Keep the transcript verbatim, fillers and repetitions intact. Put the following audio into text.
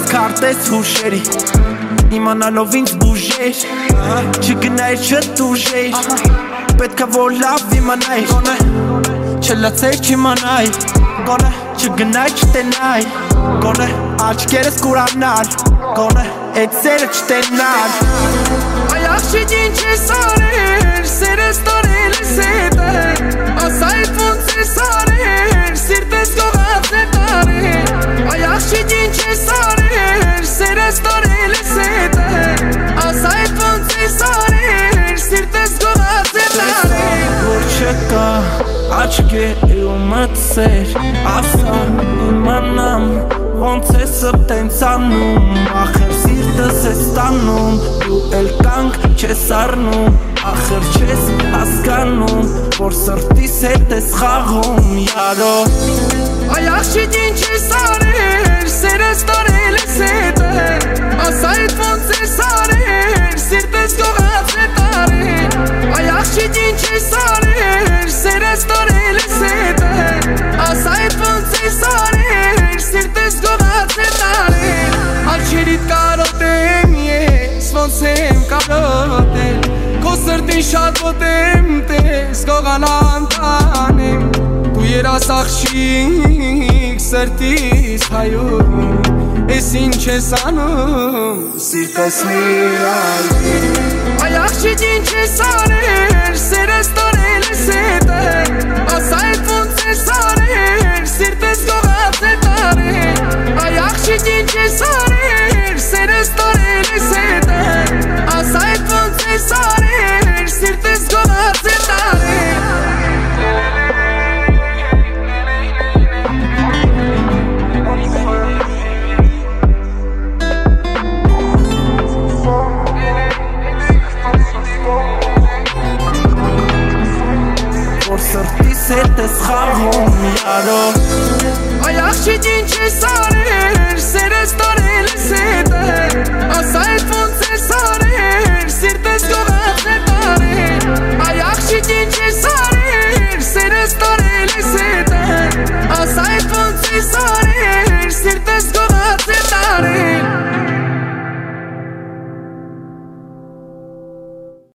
քարտես հուշերի Իմանալով ինձ բուժեր Չգնայր չտուժեր Պետք է որ լավ իմանայր Գոնե չլացեր չիմանայ Գոնե չգնայ չտենայ Գոնե աչքերս կուրանալ Գոնե էդ սերը չտենալ Այ աղջիկ ինչ ես արեր Սերս տորել ես հետը Ասա էդ ոնց ես արեր Սիրտես գողած է տարեր Այ աղջիկ ինչ ես արեր Սերս տորել ես հետը Ասա էդ ոնց ես արեր Սիրտես գողած է տարեր Որ չկա աչքերի ու մտսեր Ասա իմանամ Ոնց ես ըպտենց անում Ախր սիրտս ես տանում Դու էլ կանք չես առնում Ախր չես հասկանում Որ սրտիս հետ ես խաղում Յարո Այ աղջիկ ինչ ես արեր Սերս տորել ես հետը Ասա էդ ոնց ես արեր Սիրտես գողած է տարեր Այ աղջիկ ինչ ես արեր Սերս տորել ես հետը Ասա էդ ոնց ես արեր Սիրտես գողած է տարեր Աչերիդ կարոտեմ ես Ոնց եմ կարոտել Քո սրտին շատ ոտեմ տես Գողանան տանեմ Դու երաս աղջիկ Սրտիս հայում Ես ինչ ես անում Սիրտս միայն Այ աղջիկ ինչ ես արեր Սերս տորել ես հետը Ասա էդ ոնց ես արեր Սիրտս գողած է տարեր Այ աղջիկ ինչ ես արեր Սերս տորել ես հետը Ասա էդ ոնց ես արեր Սիրտս գողած է տարեր Որ սրտիս հետ ես խաղում Յարո Այ աղջիկ ինչ ես արեր Սերս տորել ես հետը Ասա էդ